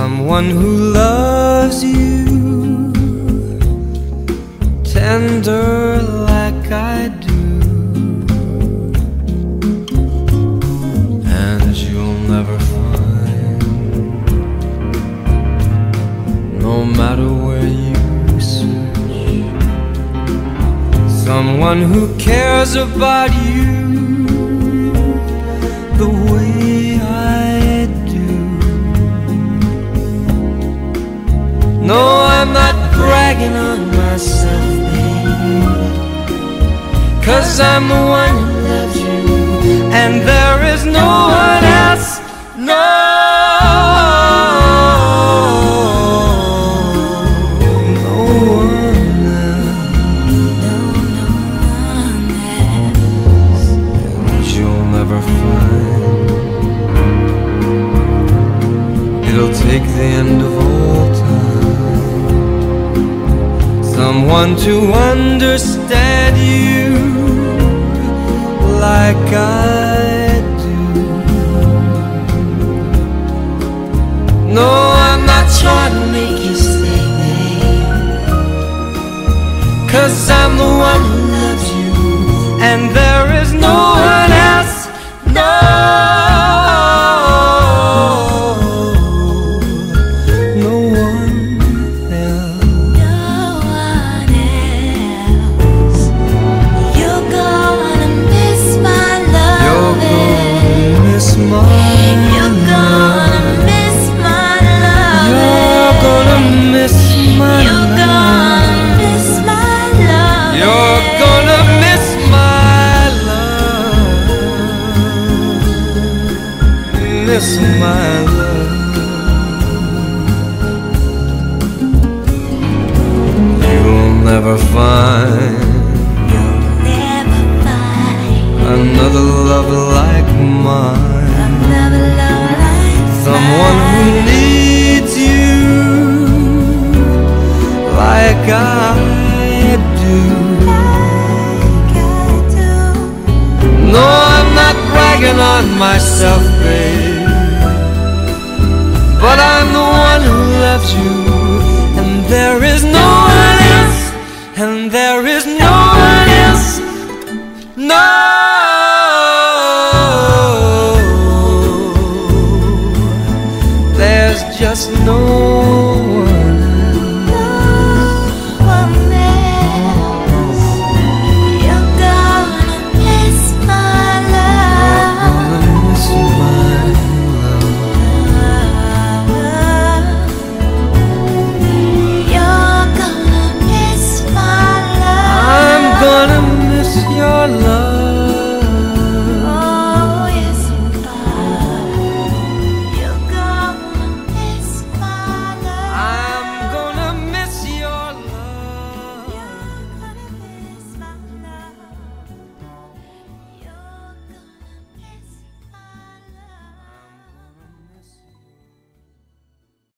Someone who loves you tender like I do, and you'll never find, no matter where you search, someone who cares about you the way I do. No, I'm not bragging on myself, babe, 'cause I'm the one who loves you, and there is no one else. No, no one else, and you'll never find. It'll take the end of all time, someone to understand you like I do. No, I'm not trying to make you stay, babe, 'cause I'm the one who loves you, and there is no one else. No, no one else. No one else. You're gonna miss my love. You're gonna miss my You're gonna miss my love. You're gonna miss my You're gonna miss my love. You're gonna miss my love. Miss my love. You'll never find Never find another love like mine, another love like someone who needs you like I do. No, I'm not bragging on myself, babe, but I'm the one who loves you, and there is no one else, and there is no one else. No, there's just no